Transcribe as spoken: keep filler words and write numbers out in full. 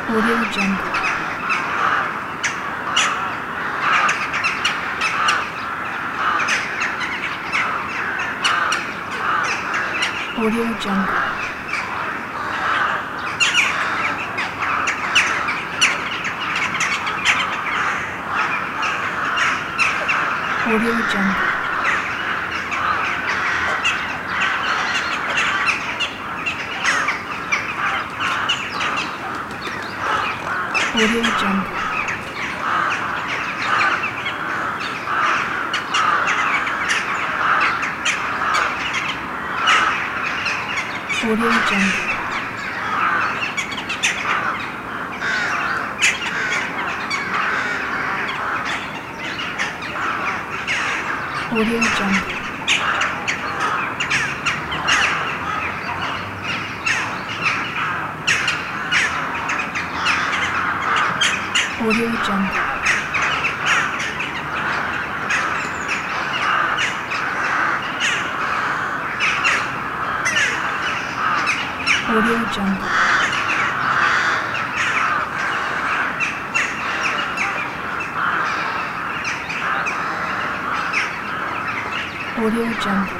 Audio Jungle. Audio Jungle. Audio Jungle. Audio Jungle. Audio Jungle. Audio Jungle. Audio Jungle. Audio Jungle. Audio Jungle.